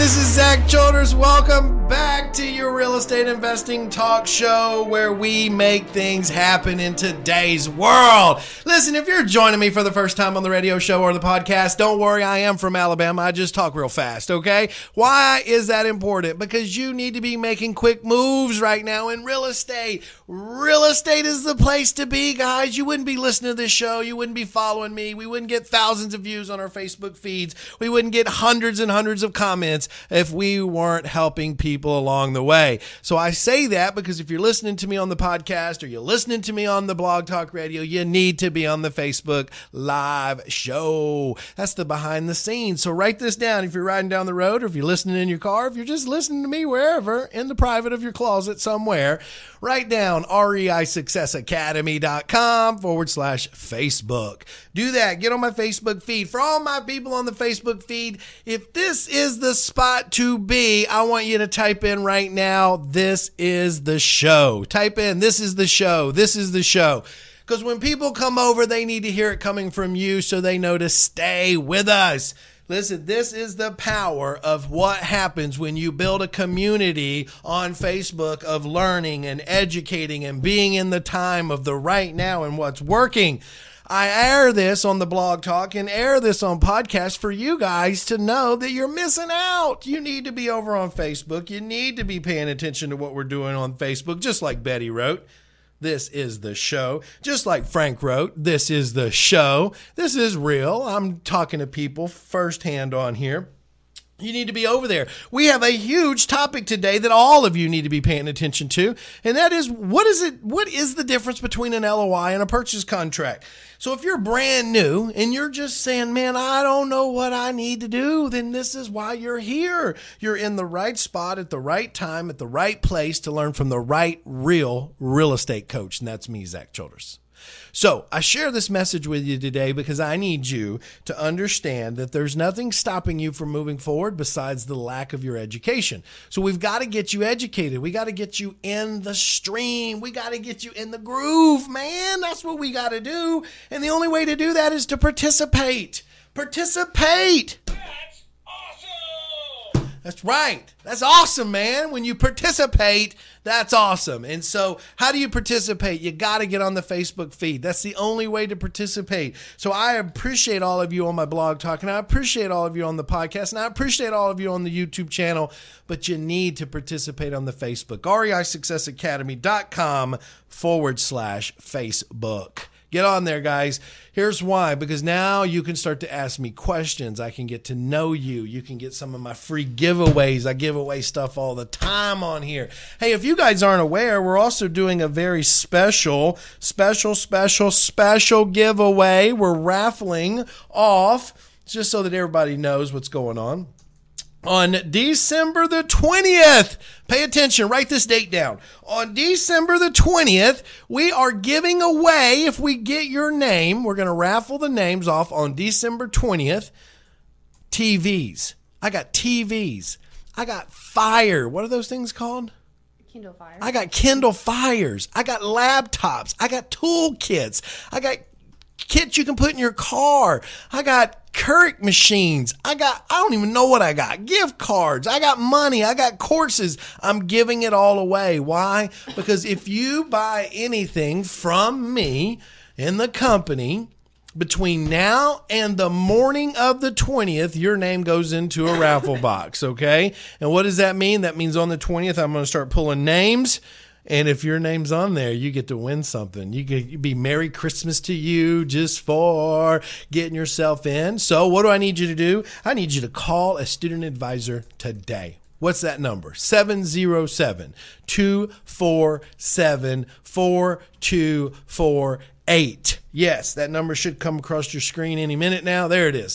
This is Zach Childers. Welcome back to your real estate investing talk show where we make things happen in today's world. Listen, if you're joining me for the first time on the radio show or the podcast, don't worry, I am from Alabama. I just talk real fast, okay? Why is that important? Because you need to be making quick moves right now in real estate. Real estate is the place to be, guys. You wouldn't be listening to this show. You wouldn't be following me. We wouldn't get thousands of views on our Facebook feeds. We wouldn't get hundreds and hundreds of comments if we weren't helping people along the way. So I say that because if you're listening to me on the podcast or you're listening to me on the Blog Talk Radio, you need to be on the Facebook Live show. That's the behind the scenes. So write this down if you're riding down the road or if you're listening in your car, if you're just listening to me wherever, in the private of your closet somewhere, write down REISuccessAcademy.com/Facebook. Do that. Get on my Facebook feed. For all my people on the Facebook feed, if this is the spot to be, I want you to type in right now, this is the show. Type in, this is the show. This is the show. Because when people come over, they need to hear it coming from you so they know to stay with us. Listen, this is the power of what happens when you build a community on Facebook of learning and educating and being in the time of the right now and what's working. I air this on the Blog Talk and air this on podcast for you guys to know that you're missing out. You need to be over on Facebook. You need to be paying attention to what we're doing on Facebook, just like Betty wrote. This is the show. Just like Frank wrote, this is the show. This is real. I'm talking to people firsthand on here. You need to be over there. We have a huge topic today that all of you need to be paying attention to, and that is what is the difference between an LOI and a purchase contract? So if you're brand new and you're just saying, man, I don't know what I need to do, then this is why you're here. You're in the right spot at the right time at the right place to learn from the right real estate coach, and that's me, Zach Childers. So I share this message with you today because I need you to understand that there's nothing stopping you from moving forward besides the lack of your education. So we've got to get you educated. We got to get you in the stream. We got to get you in the groove, man. That's what we got to do. And the only way to do that is to participate. Participate. That's awesome. That's right. That's awesome, man. When you participate, that's awesome. And so how do you participate? You got to get on the Facebook feed. That's the only way to participate. So I appreciate all of you on my Blog Talk, and I appreciate all of you on the podcast, and I appreciate all of you on the YouTube channel, but you need to participate on the Facebook. REISuccessAcademy.com/Facebook. Get on there, guys. Here's why. Because now you can start to ask me questions. I can get to know you. You can get some of my free giveaways. I give away stuff all the time on here. Hey, if you guys aren't aware, we're also doing a very special giveaway. We're raffling off, just so that everybody knows what's going on December the 20th. Pay attention. Write this date down. On December the 20th, we are giving away, if we get your name, we're going to raffle the names off on December 20th, TVs. I got TVs. I got Fire. What are those things called? Kindle Fire. I got Kindle Fires. I got laptops. I got toolkits. I got kits you can put in your car. I got Keurig machines. I don't even know what I got. Gift cards. I got money. I got courses. I'm giving it all away. Why? Because if you buy anything from me in the company between now and the morning of the 20th, your name goes into a raffle box, okay? And what does that mean? That means on the 20th, I'm going to start pulling names. And if your name's on there, you get to win something. You get be Merry Christmas to you just for getting yourself in. So what do I need you to do? I need you to call a student advisor today. What's that number? 707-247-4248. Yes, that number should come across your screen any minute now. There it is,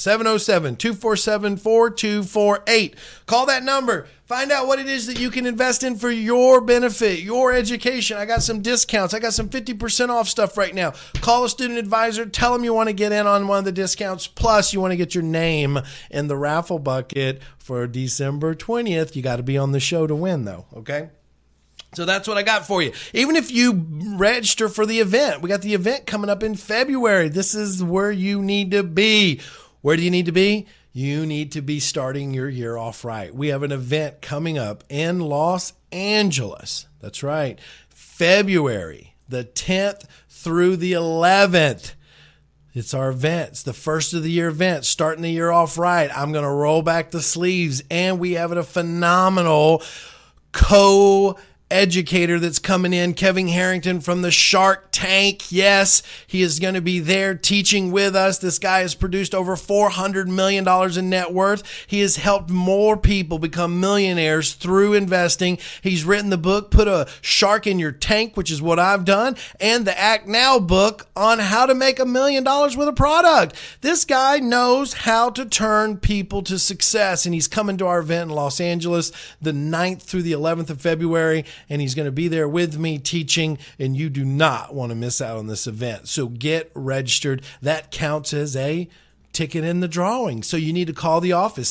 707-247-4248. Call that number. Find out what it is that you can invest in for your benefit, your education. I got some discounts. I got some 50% off stuff right now. Call a student advisor. Tell them you want to get in on one of the discounts. Plus, you want to get your name in the raffle bucket for December 20th. You got to be on the show to win, though, okay? So that's what I got for you. Even if you register for the event, we got the event coming up in February. This is where you need to be. Where do you need to be? you need to be starting your year off right. We have an event coming up in Los Angeles. That's right. February the 10th through the 11th. It's our events, the first of the year event, starting the year off right. I'm going to roll back the sleeves, and we have a phenomenal co-educator that's coming in, Kevin Harrington from the Shark Tank. Yes, he is going to be there teaching with us. This guy has produced over $400 million in net worth. He has helped more people become millionaires through investing. He's written the book, Put a Shark in Your Tank, which is what I've done, and the Act Now book on how to make $1 million with a product. This guy knows how to turn people to success, and he's coming to our event in Los Angeles the 9th through the 11th of February, and he's going to be there with me teaching, and you do not want to miss out on this event. So get registered. That counts as a ticket in the drawing. So you need to call the office,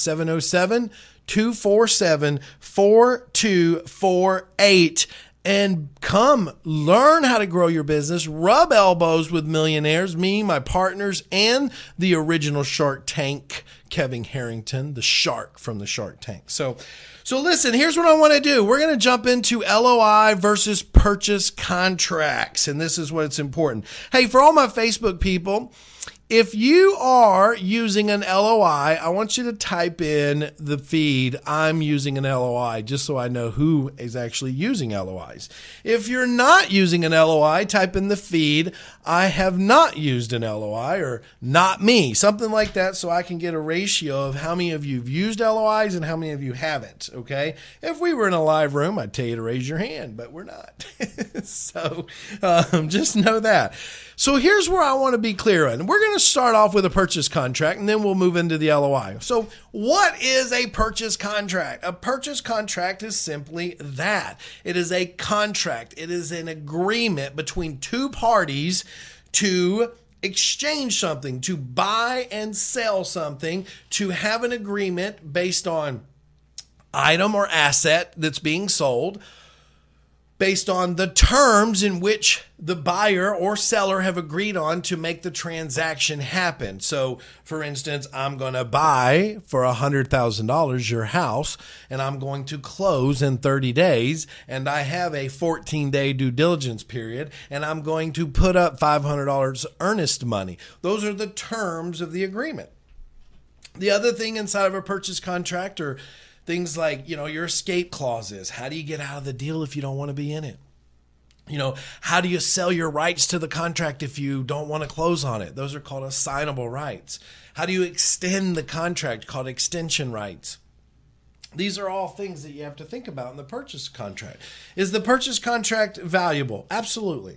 707-247-4248, and come learn how to grow your business, rub elbows with millionaires, me, my partners, and the original Shark Tank, Kevin Harrington, the shark from the Shark Tank. So listen, here's what I want to do. We're going to jump into LOI versus purchase contracts, and this is what's important. Hey, for all my Facebook people, if you are using an LOI, I want you to type in the feed, I'm using an LOI, just so I know who is actually using LOIs. If you're not using an LOI, type in the feed, I have not used an LOI, or not me, something like that, so I can get a ratio of how many of you have used LOIs and how many of you haven't, okay? If we were in a live room, I'd tell you to raise your hand, but we're not. So just know that. So here's where I want to be clear on. We're going to start off with a purchase contract, and then we'll move into the LOI. So what is a purchase contract? A purchase contract is simply that. It is a contract. It is an agreement between two parties to exchange something, to buy and sell something, to have an agreement based on item or asset that's being sold, based on the terms in which the buyer or seller have agreed on to make the transaction happen. So, for instance, I'm going to buy for $100,000 your house, and I'm going to close in 30 days, and I have a 14-day due diligence period, and I'm going to put up $500 earnest money. Those are the terms of the agreement. The other thing inside of a purchase contract are things like, your escape clauses. How do you get out of the deal if you don't want to be in it? How do you sell your rights to the contract if you don't want to close on it? Those are called assignable rights. How do you extend the contract, called extension rights? These are all things that you have to think about in the purchase contract. Is the purchase contract valuable? Absolutely.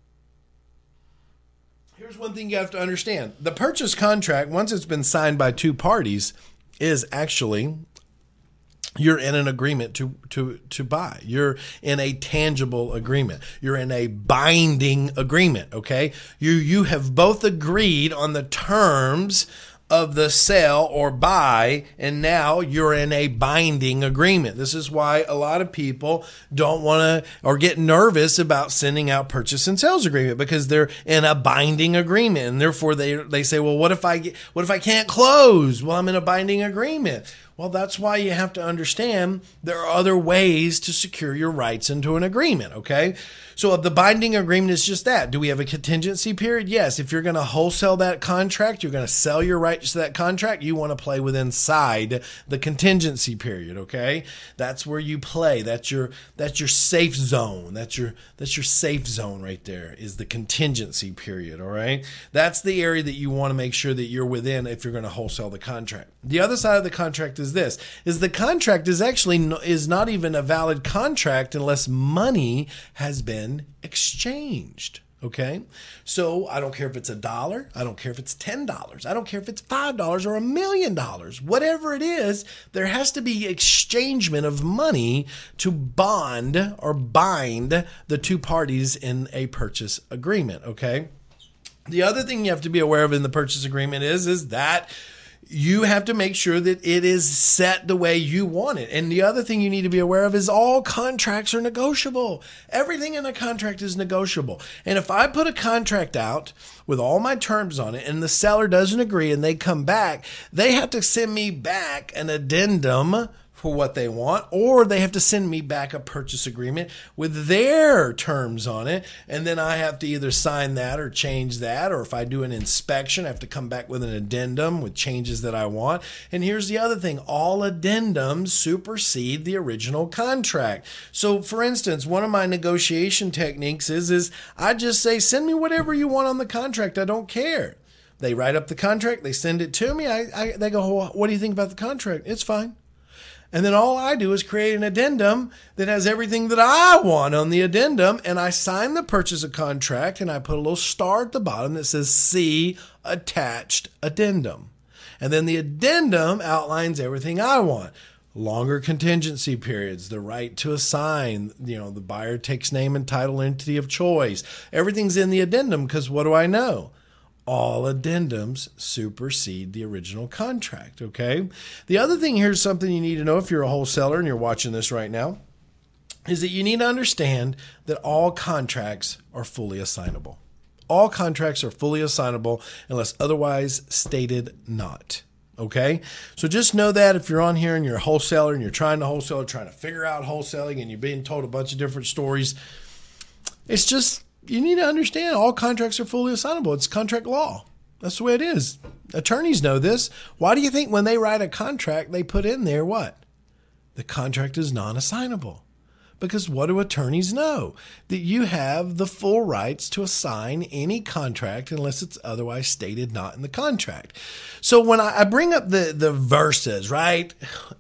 Here's one thing you have to understand. The purchase contract, once it's been signed by two parties, is actually, you're in an agreement to buy. You're in a tangible agreement. You're in a binding agreement, okay? You have both agreed on the terms of the sell or buy, and now you're in a binding agreement. This is why a lot of people don't want to or get nervous about sending out purchase and sales agreement, because they're in a binding agreement, and therefore they say, well, what if I can't close? Well, I'm in a binding agreement. Well, that's why you have to understand there are other ways to secure your rights into an agreement, okay? So the binding agreement is just that. Do we have a contingency period? Yes. If you're going to wholesale that contract, you're going to sell your rights to that contract, you want to play with inside the contingency period, okay? That's where you play. That's your safe zone. That's your safe zone right there, is the contingency period, all right? That's the area that you want to make sure that you're within if you're going to wholesale the contract. The other side of the contract is this, is the contract is not even a valid contract unless money has been exchanged. Okay. So I don't care if it's $1. I don't care if it's $10. I don't care if it's $5 or $1 million. Whatever it is, there has to be exchangement of money to bond or bind the two parties in a purchase agreement. Okay. The other thing you have to be aware of in the purchase agreement is that you have to make sure that it is set the way you want it. And the other thing you need to be aware of is all contracts are negotiable. Everything in a contract is negotiable. And if I put a contract out with all my terms on it and the seller doesn't agree and they come back, they have to send me back an addendum for what they want, or they have to send me back a purchase agreement with their terms on it. And then I have to either sign that or change that. Or if I do an inspection, I have to come back with an addendum with changes that I want. And here's the other thing. All addendums supersede the original contract. So for instance, one of my negotiation techniques is I just say, send me whatever you want on the contract. I don't care. They write up the contract. They send it to me. They go, oh, what do you think about the contract? It's fine. And then all I do is create an addendum that has everything that I want on the addendum. And I sign the purchase of contract and I put a little star at the bottom that says see attached addendum. And then the addendum outlines everything I want. Longer contingency periods, the right to assign, the buyer takes name and title entity of choice. Everything's in the addendum because what do I know? All addendums supersede the original contract, okay? The other thing, here's something you need to know if you're a wholesaler and you're watching this right now, is that you need to understand that all contracts are fully assignable. All contracts are fully assignable unless otherwise stated not. Okay, so just know that if you're on here and you're a wholesaler and you're trying to figure out wholesaling and you're being told a bunch of different stories, it's just, you need to understand all contracts are fully assignable. It's contract law. That's the way it is. Attorneys know this. Why do you think when they write a contract, they put in there what? The contract is non-assignable. Because what do attorneys know? That you have the full rights to assign any contract unless it's otherwise stated not in the contract. So when I bring up the verses, right?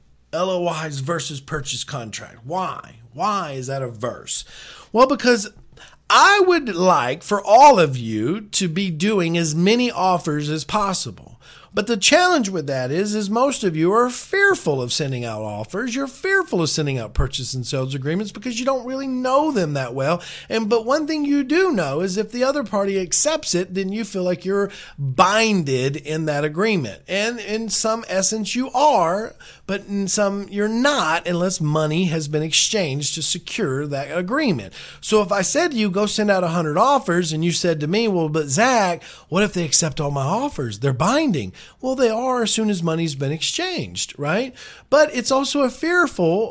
LOIs versus purchase contract. Why? Why is that a verse? Well, because I would like for all of you to be doing as many offers as possible. But the challenge with that is most of you are fearful of sending out offers. You're fearful of sending out purchase and sales agreements because you don't really know them that well. But one thing you do know is if the other party accepts it, then you feel like you're binded in that agreement. And in some essence you are, but in some you're not unless money has been exchanged to secure that agreement. So if I said to you, go send out 100 offers, and you said to me, well, but Zach, what if they accept all my offers? They're binding. Well, they are as soon as money's been exchanged, right? But it's also a fear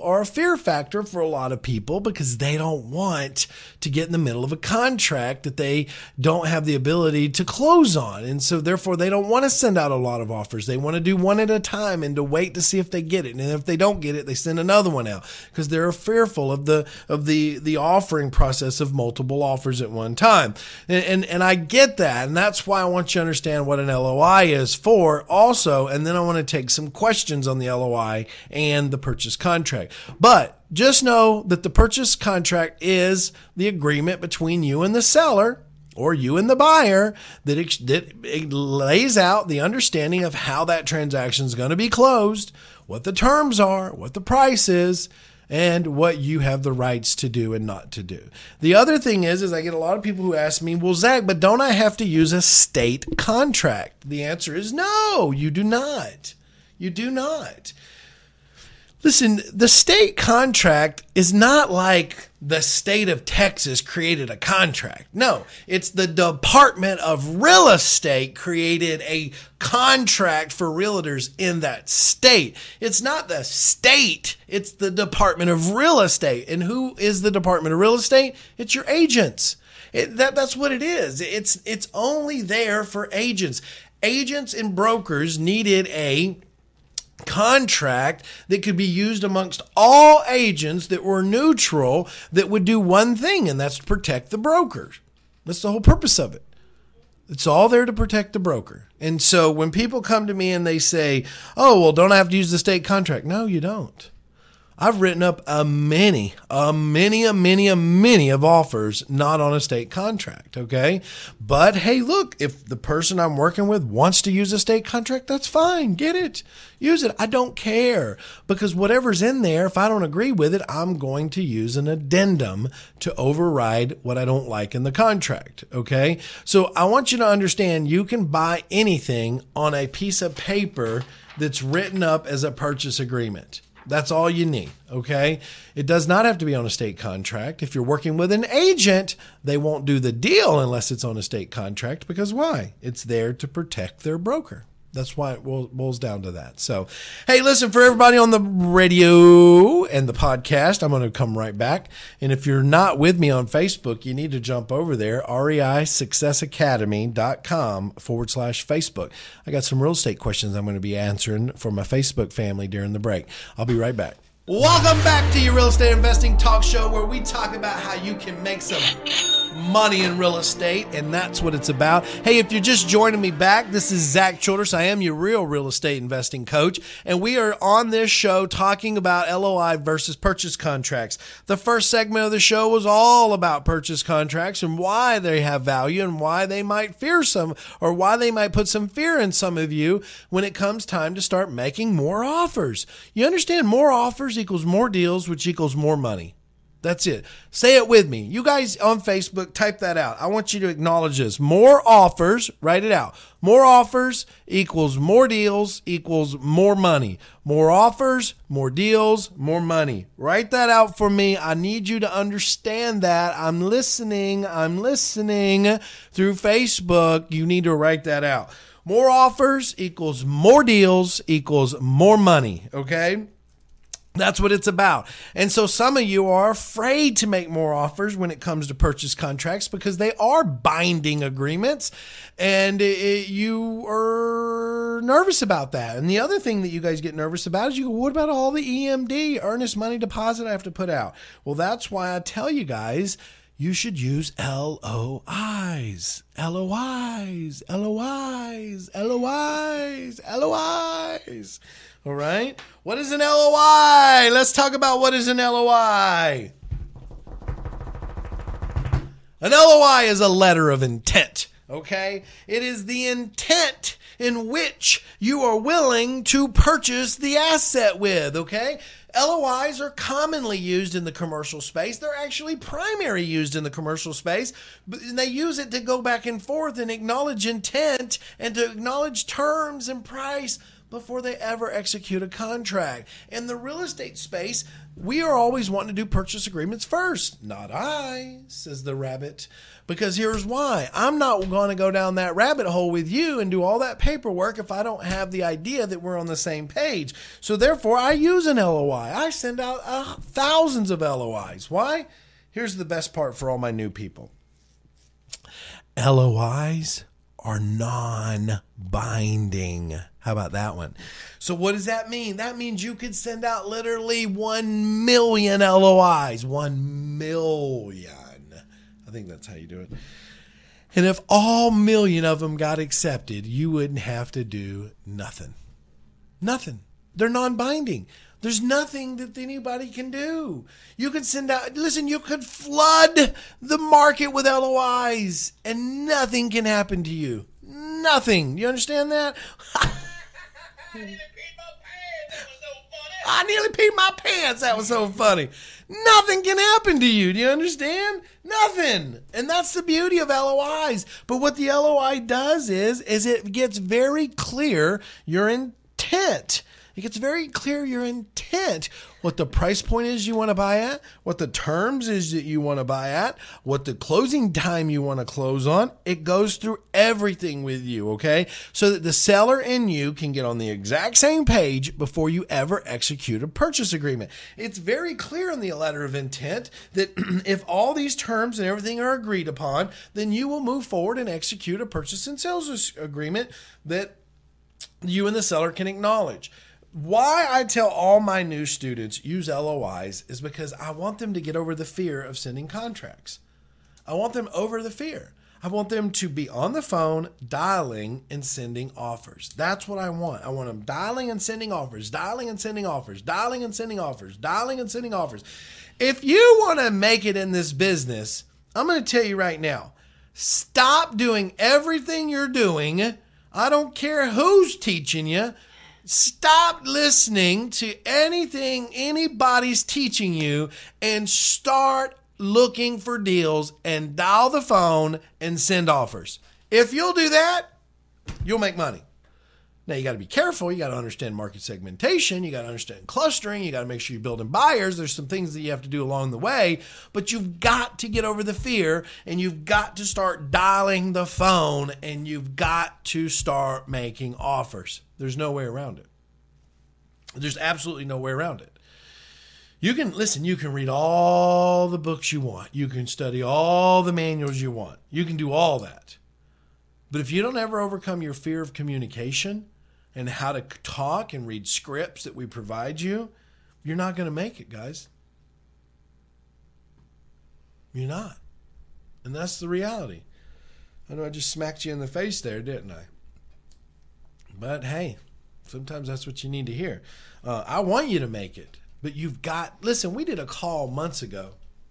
factor for a lot of people because they don't want to get in the middle of a contract that they don't have the ability to close on. And so therefore they don't want to send out a lot of offers. They want to do one at a time and to wait to see if they get it. And if they don't get it, they send another one out because they're fearful of the offering process of multiple offers at one time. And I get that. And that's why I want you to understand what an LOI is for also. And then I want to take some questions on the LOI and the purchase contract. But just know that the purchase contract is the agreement between you and the seller or you and the buyer that it lays out the understanding of how that transaction is going to be closed, what the terms are, what the price is, and what you have the rights to do and not to do. The other thing is I get a lot of people who ask me, well, Zach, but don't I have to use a state contract? The answer is no, you do not. You do not. Listen, the state contract is not like the state of Texas created a contract. No, it's the Department of Real Estate created a contract for realtors in that state. It's not the state, it's the Department of Real Estate. And who is the Department of Real Estate? It's your agents. That's what it is. It's only there for agents. Agents and brokers needed a contract that could be used amongst all agents that were neutral that would do one thing, and that's to protect the brokers. That's the whole purpose of it. It's all there to protect the broker. And so when people come to me and they say, oh, well, don't I have to use the state contract? No, you don't. I've written up a many of offers not on a state contract, okay? But hey, look, if the person I'm working with wants to use a state contract, that's fine. Get it. Use it. I don't care, because whatever's in there, if I don't agree with it, I'm going to use an addendum to override what I don't like in the contract, okay? So I want you to understand you can buy anything on a piece of paper that's written up as a purchase agreement. That's all you need, okay? It does not have to be on a state contract. If you're working with an agent, they won't do the deal unless it's on a state contract, because why? It's there to protect their broker. That's why it boils down to that. So, hey, listen, for everybody on the radio and the podcast, I'm going to come right back. And if you're not with me on Facebook, you need to jump over there, REISuccessacademy.com/Facebook. I got some real estate questions I'm going to be answering for my Facebook family during the break. I'll be right back. Welcome back to your real estate investing talk show, where we talk about how you can make some money in real estate, and that's what it's about. Hey, if you're just joining me back, this is Zach Childress. I am your real estate investing coach, and we are on this show talking about LOI versus purchase contracts. The first segment of the show was all about purchase contracts and why they have value and why they might fear some, or why they might put some fear in some of you when it comes time to start making more offers. You understand, more offers equals more deals, which equals more money. That's it. Say it with me. You guys on Facebook, type that out. I want you to acknowledge this. More offers, write it out. More offers equals more deals equals more money. More offers, more deals, more money. Write that out for me. I need you to understand that. I'm listening through Facebook. You need to write that out. More offers equals more deals equals more money. Okay? That's what it's about. And so some of you are afraid to make more offers when it comes to purchase contracts, because they are binding agreements, and you are nervous about that. And the other thing that you guys get nervous about is you go, what about all the EMD, earnest money deposit, I have to put out? Well, that's why I tell you guys, you should use LOIs. LOIs, LOIs, LOIs, LOIs. All right. What is an LOI? Let's talk about what is an LOI. An LOI is a letter of intent. Okay. It is the intent in which you are willing to purchase the asset with. Okay. LOIs are commonly used in the commercial space. They're actually primary used in the commercial space, but they use it to go back and forth and acknowledge intent and to acknowledge terms and price before they ever execute a contract. In the real estate space, we are always wanting to do purchase agreements first. Not I, says the rabbit, because here's why. I'm not going to go down that rabbit hole with you and do all that paperwork if I don't have the idea that we're on the same page. So therefore, I use an LOI. I send out thousands of LOIs. Why? Here's the best part for all my new people. LOIs are non-binding. How about that one? So what does that mean? That means you could send out literally 1 million LOIs. 1 million. I think that's how you do it. And if all million of them got accepted, you wouldn't have to do nothing. Nothing. They're non-binding. There's nothing that anybody can do. You could send out, listen, you could flood the market with LOIs and nothing can happen to you. Nothing. You understand that? I nearly peed my pants. That was so funny. Nothing can happen to you. Do you understand? Nothing. And that's the beauty of LOIs. But what the LOI does is it gets very clear your intent. It gets very clear your intent, what the price point is you want to buy at, what the terms is that you want to buy at, what the closing time you want to close on. It goes through everything with you, okay? So that the seller and you can get on the exact same page before you ever execute a purchase agreement. It's very clear in the letter of intent that if all these terms and everything are agreed upon, then you will move forward and execute a purchase and sales agreement that you and the seller can acknowledge. Why I tell all my new students use LOIs is because I want them to get over the fear of sending contracts. I want them over the fear. I want them to be on the phone, dialing and sending offers. That's what I want. I want them dialing and sending offers, dialing and sending offers, dialing and sending offers, dialing and sending offers. If you want to make it in this business, I'm going to tell you right now, stop doing everything you're doing. I don't care who's teaching you. Stop listening to anything anybody's teaching you and start looking for deals and dial the phone and send offers. If you'll do that, you'll make money. Now, you got to be careful. You got to understand market segmentation. You got to understand clustering. You got to make sure you're building buyers. There's some things that you have to do along the way, but you've got to get over the fear, and you've got to start dialing the phone, and you've got to start making offers. There's no way around it. There's absolutely no way around it. You can read all the books you want. You can study all the manuals you want. You can do all that. But if you don't ever overcome your fear of communication and how to talk and read scripts that we provide you, you're not going to make it, guys. You're not. And that's the reality. I know I just smacked you in the face there, didn't I? But hey, sometimes that's what you need to hear. I want you to make it. But you've got, listen, we did a call months ago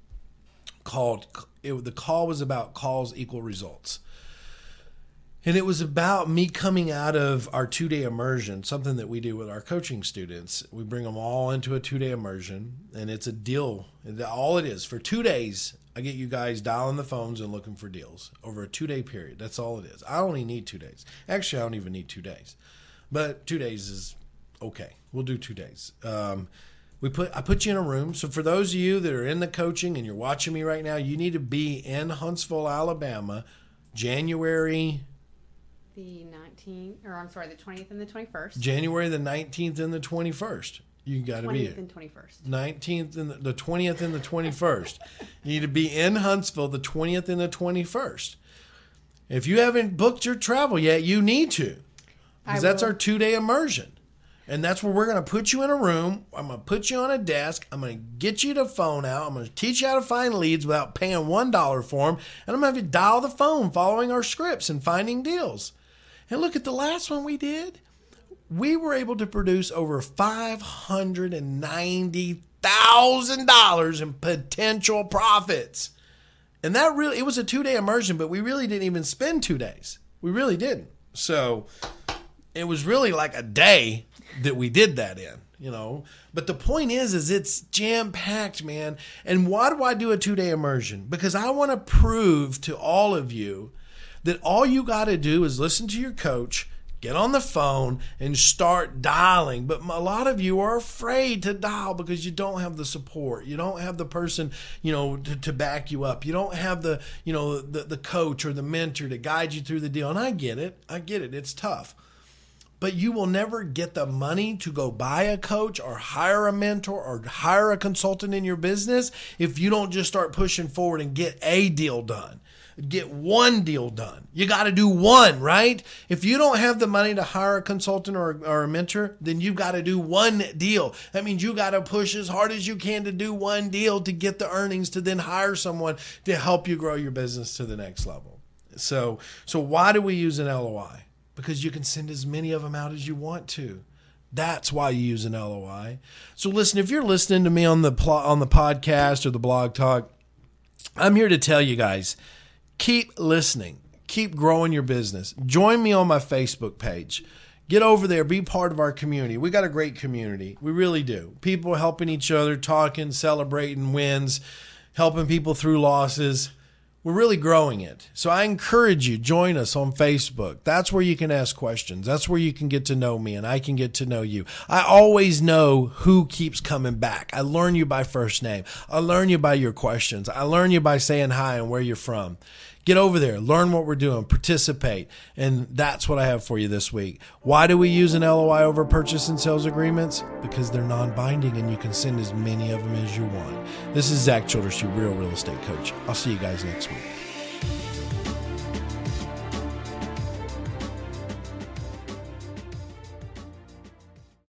the call was about calls equal results. And it was about me coming out of our 2-day immersion, something that we do with our coaching students. We bring them all into a 2-day immersion, and it's a deal. All it is, for 2 days, I get you guys dialing the phones and looking for deals over a 2-day period. That's all it is. I only need 2 days. Actually, I don't even need 2 days. But 2 days is okay. We'll do 2 days. I put you in a room. So for those of you that are in the coaching and you're watching me right now, you need to be in Huntsville, Alabama, January the 20th and the 21st. January the 19th and the 21st. You got to be 20th and 21st. 19th and the 20th and the 21st. You need to be in Huntsville the 20th and the 21st. If you haven't booked your travel yet, you need to. Because that's our 2-day immersion. And that's where we're going to put you in a room. I'm going to put you on a desk. I'm going to get you the phone out. I'm going to teach you how to find leads without paying $1 for them. And I'm going to have you dial the phone following our scripts and finding deals. And look at the last one we did. We were able to produce over $590,000 in potential profits. And it was a 2-day immersion, but we really didn't even spend 2 days. We really didn't. So it was really like a day that we did that in, But the point is it's jam-packed, man. And why do I do a 2-day immersion? Because I want to prove to all of you that all you got to do is listen to your coach, get on the phone, and start dialing. But a lot of you are afraid to dial because you don't have the support. You don't have the person, to back you up. You don't have the coach or the mentor to guide you through the deal. And I get it. It's tough. But you will never get the money to go buy a coach or hire a mentor or hire a consultant in your business if you don't just start pushing forward and get a deal done. Get one deal done. You got to do one, right? If you don't have the money to hire a consultant or a mentor, then you've got to do one deal. That means you got to push as hard as you can to do one deal to get the earnings to then hire someone to help you grow your business to the next level. So why do we use an LOI? Because you can send as many of them out as you want to. That's why you use an LOI. So listen, if you're listening to me on the podcast or the blog talk, I'm here to tell you guys, keep listening. Keep growing your business. Join me on my Facebook page. Get over there. Be part of our community. We got a great community. We really do. People helping each other, talking, celebrating wins, helping people through losses. We're really growing it. So I encourage you, join us on Facebook. That's where you can ask questions. That's where you can get to know me and I can get to know you. I always know who keeps coming back. I learn you by first name. I learn you by your questions. I learn you by saying hi and where you're from. Get over there, learn what we're doing, participate. And that's what I have for you this week. Why do we use an LOI over purchase and sales agreements? Because they're non-binding and you can send as many of them as you want. This is Zach Childress, your real estate coach. I'll see you guys next week.